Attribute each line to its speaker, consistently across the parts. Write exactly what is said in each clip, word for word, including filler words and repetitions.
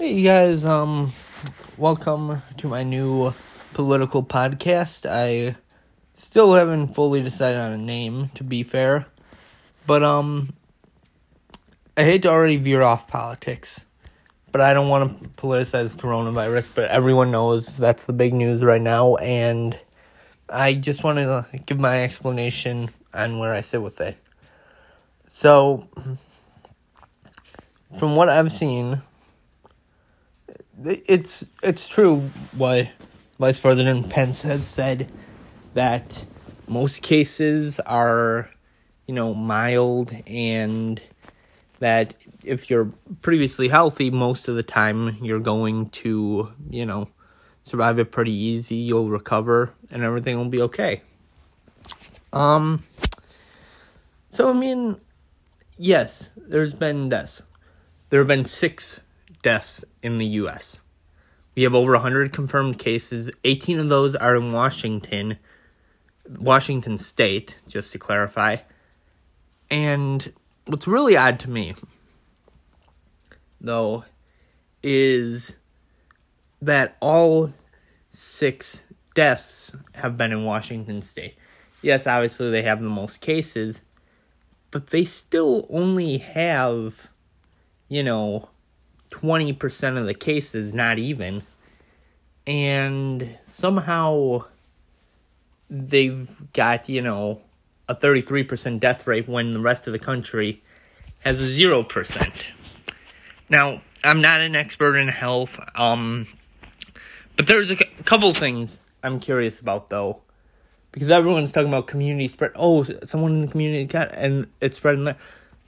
Speaker 1: Hey you guys, um, welcome to my new political podcast. I still haven't fully decided on a name, to be fair, but, um, I hate to already veer off politics, but I don't want to politicize coronavirus, but everyone knows that's the big news right now, and I just want to give my explanation on where I sit with it. So, from what I've seen, It's it's true what Vice President Pence has said, that most cases are, you know, mild, and that if you're previously healthy, most of the time you're going to, you know, survive it pretty easy. You'll recover, and everything will be okay. Um. So, I mean, yes, there's been deaths. There have been six deaths in the U S. We have over one hundred confirmed cases. eighteen of those are in Washington, Washington State, just to clarify. And what's really odd to me, though, is that all six deaths have been in Washington State. Yes, obviously they have the most cases, but they still only have, you know, twenty percent of the cases, not even, and somehow they've got, you know, a thirty-three percent death rate when the rest of the country has a zero percent. Now, I'm not an expert in health, um, but there's a c- couple things I'm curious about, though, because everyone's talking about community spread. Oh, someone in the community got, and it's spreading there.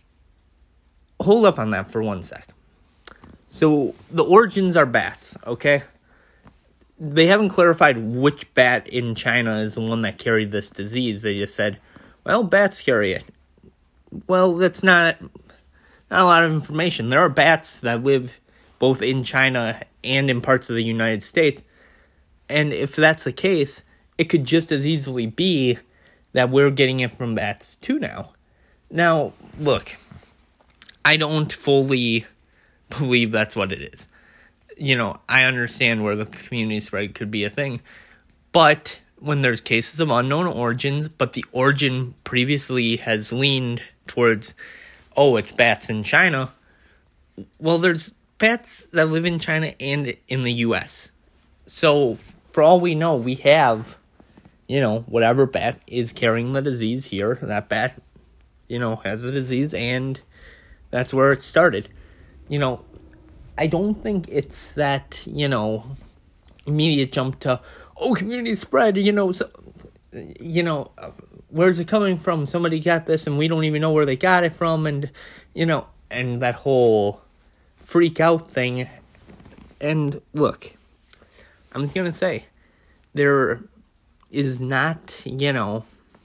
Speaker 1: Hold up on that for one sec. So, the origins are bats, okay? They haven't clarified which bat in China is the one that carried this disease. They just said, well, bats carry it. Well, that's not, not a lot of information. There are bats that live both in China and in parts of the United States. And if that's the case, it could just as easily be that we're getting it from bats too now. Now, look, I don't fully believe that's what it is. You know, I understand where the community spread could be a thing, but when there's cases of unknown origins, but the origin previously has leaned towards, oh, it's bats in China, well, there's bats that live in China and in the U S. So, for all we know, we have, you know, whatever bat is carrying the disease here, that bat, you know, has the disease, and that's where it started. You know, I don't think it's that, you know, immediate jump to, oh, community spread, you know, so, you know, where's it coming from? Somebody got this and we don't even know where they got it from, and, you know, and that whole freak out thing. And look, I'm just going to say, there is not, you know,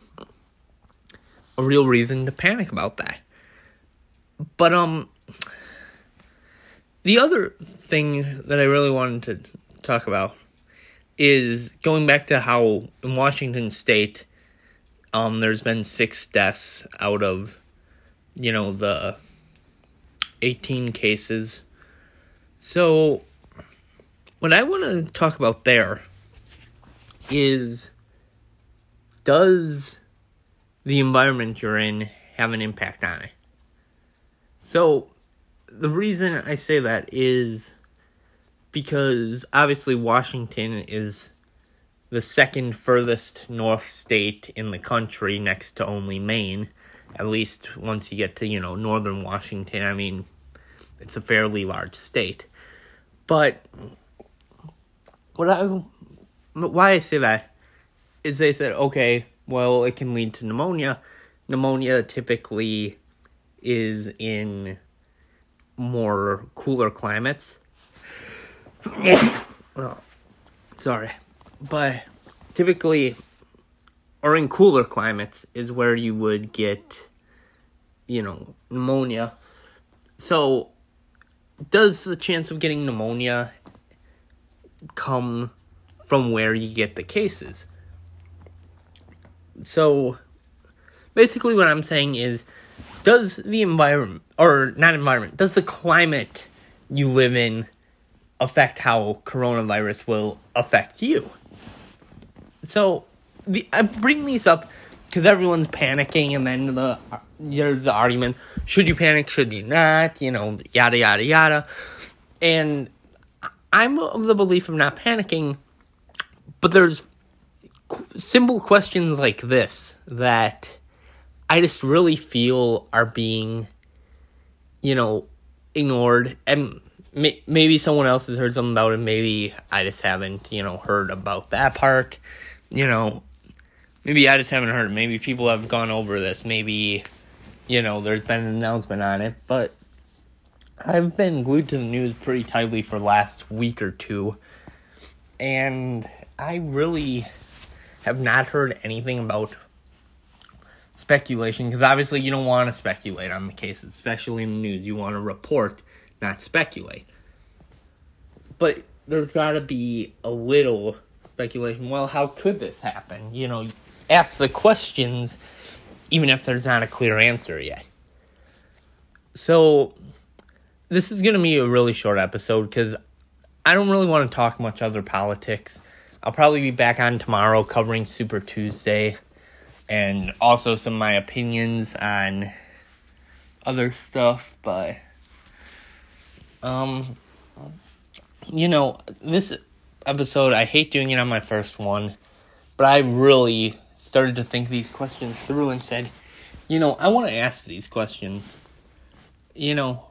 Speaker 1: a real reason to panic about that. But, um... the other thing that I really wanted to talk about is going back to how in Washington State, um, there's been six deaths out of, you know, the eighteen cases. So, what I want to talk about there is, does the environment you're in have an impact on it? So, the reason I say that is because obviously Washington is the second furthest north state in the country, next to only Maine. At least once you get to, you know, northern Washington, I mean, it's a fairly large state. But what I, why I say that is they said, okay, well, it can lead to pneumonia. Pneumonia typically is in more cooler climates. Oh, sorry. But typically, or in cooler climates, is where you would get, you know, pneumonia. So, does the chance of getting pneumonia come from where you get the cases? So, basically what I'm saying is, does the environment, or not environment, does the climate you live in affect how coronavirus will affect you. So, the, I bring these up because everyone's panicking, and then the there's the argument, should you panic, should you not, you know, yada, yada, yada. And I'm of the belief of not panicking, but there's simple questions like this that I just really feel are being, you know, ignored. And may- maybe someone else has heard something about it. Maybe I just haven't, you know, heard about that part. You know, maybe I just haven't heard. Maybe people have gone over this. Maybe, you know, there's been an announcement on it. But I've been glued to the news pretty tightly for the last week or two. And I really have not heard anything about speculation, because obviously you don't want to speculate on the case, especially in the news. You want to report, not speculate. But there's got to be a little speculation. Well, how could this happen? You know, ask the questions, even if there's not a clear answer yet. So, this is going to be a really short episode, because I don't really want to talk much other politics. I'll probably be back on tomorrow covering Super Tuesday, and also some of my opinions on other stuff, but, um, you know, this episode, I hate doing it on my first one, but I really started to think these questions through and said, you know, I want to ask these questions. You know,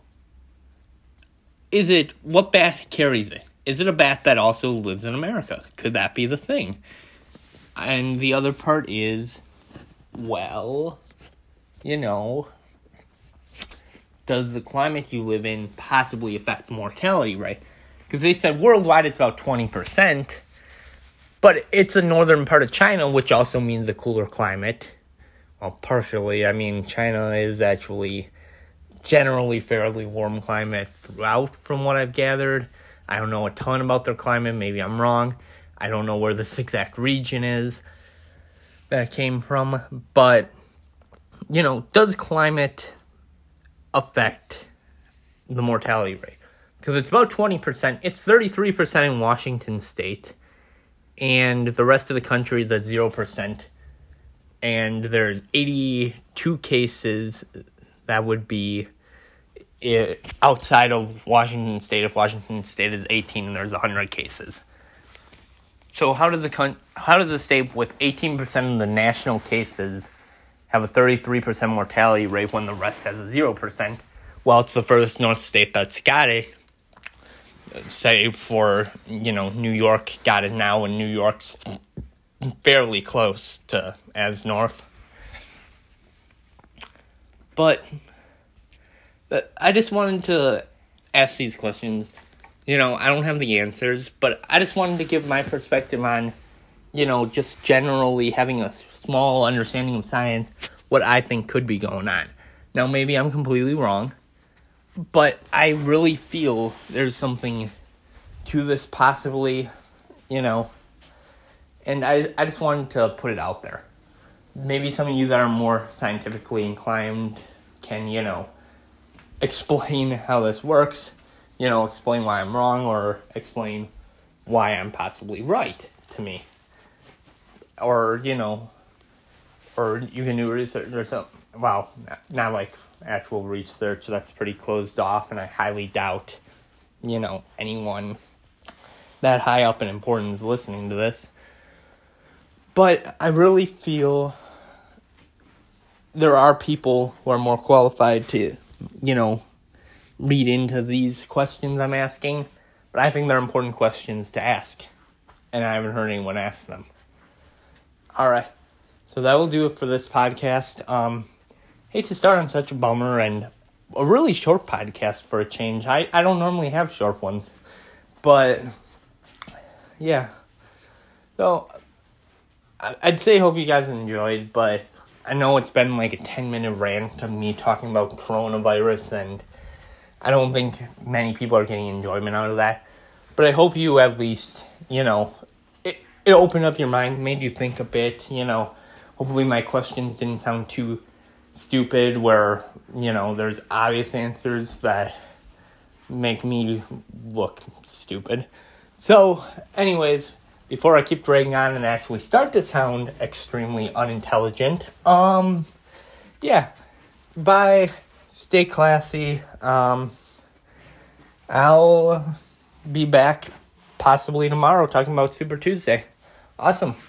Speaker 1: is it, what bat carries it? Is it a bat that also lives in America? Could that be the thing? And the other part is, well, you know, does the climate you live in possibly affect mortality rate? Because they said worldwide it's about twenty percent, but it's a northern part of China, which also means a cooler climate. Well, partially. I mean, China is actually generally fairly warm climate throughout, from what I've gathered. I don't know a ton about their climate. Maybe I'm wrong. I don't know where this exact region is that it came from. But, you know, does climate affect the mortality rate? Because it's about twenty percent. It's thirty-three percent in Washington State. And the rest of the country is at zero percent. And there's eighty-two cases that would be It, outside of Washington State. If Washington State is eighteen and there's one hundred cases. So how does the con- how does the state with eighteen percent of the national cases have a thirty-three percent mortality rate when the rest has a zero percent? Well, it's the furthest north state that's got it. Say for, you know, New York got it now, and New York's fairly close to as north. But But I just wanted to ask these questions. You know, I don't have the answers, but I just wanted to give my perspective on, you know, just generally having a small understanding of science, what I think could be going on. Now, maybe I'm completely wrong, but I really feel there's something to this possibly, you know, and I, I just wanted to put it out there. Maybe some of you that are more scientifically inclined can, you know, explain how this works, you know, explain why I'm wrong, or explain why I'm possibly right to me. Or, you know, or you can do research or something. Well, not like actual research, that's pretty closed off, and I highly doubt, you know, anyone that high up in importance is listening to this. But I really feel there are people who are more qualified to, you know, read into these questions I'm asking, but I think they're important questions to ask, and I haven't heard anyone ask them. Alright, so that will do it for this podcast. Um, hate to start on such a bummer, and a really short podcast for a change. I, I don't normally have short ones, but, yeah. So, I, I'd say hope you guys enjoyed, but I know it's been like a ten minute rant of me talking about coronavirus, and I don't think many people are getting enjoyment out of that. But I hope you at least, you know, it, it opened up your mind, made you think a bit, you know. Hopefully my questions didn't sound too stupid where, you know, there's obvious answers that make me look stupid. So, anyways, before I keep dragging on and actually start to sound extremely unintelligent, um, yeah, bye, stay classy, um, I'll be back possibly tomorrow talking about Super Tuesday. Awesome.